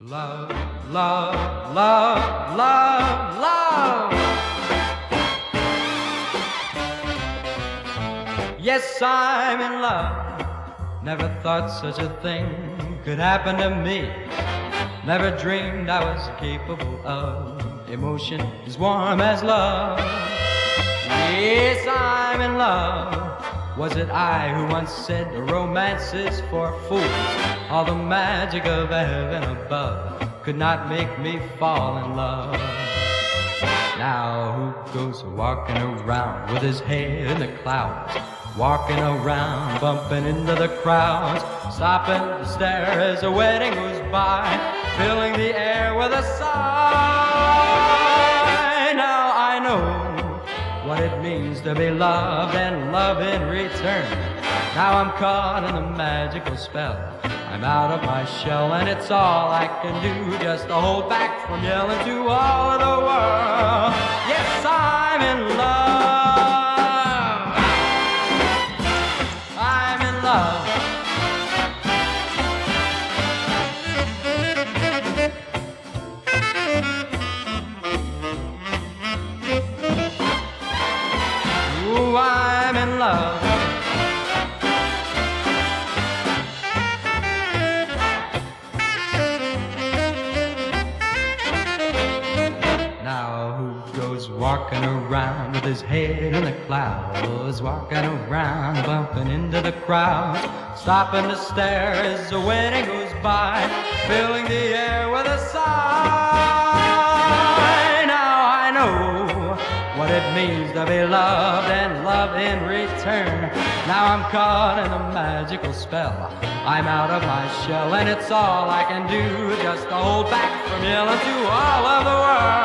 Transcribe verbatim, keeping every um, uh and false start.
Love, love, love, love, love. Yes, I'm in love. Never thought such a thing could happen to me. Never dreamed I was capable of emotion as warm as love. Yes, I'm in love. Was it I who once said romance is for fools? All the magic of heaven above could not make me fall in love. Now who goes walking around with his head in the clouds, walking around, bumping into the crowds, stopping to stare as the wedding goes by, filling the air with a sigh. Now I know what it means to be loved and love in return. Now I'm caught in the magical spell. I'm out of my shell and it's all I can do just to hold back from yelling to all of the world. Yes, I'm in love. I'm in love. Ooh, I'm in love. Now who goes walking around with his head in the clouds, walking around, bumping into the crowd, stopping to stare as the wedding goes by, filling the air with a sigh. Now I know what it means to be loved and love in return. Now I'm caught in a magical spell. I'm out of my shell and it's all I can do just to hold back from yelling to all of the world.